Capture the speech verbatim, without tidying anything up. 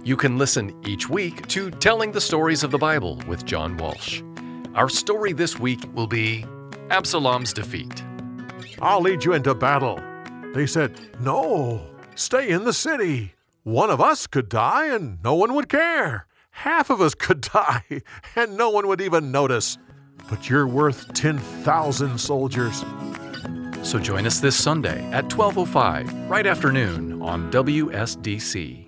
You can listen each week to Telling the Stories of the Bible with John Walsh. Our story this week will be Absalom's defeat. I'll lead you into battle. They said, no, stay in the city. One of us could die and no one would care. Half of us could die and no one would even notice. But you're worth ten thousand soldiers. So join us this Sunday at twelve oh five, right after noon on W S D C.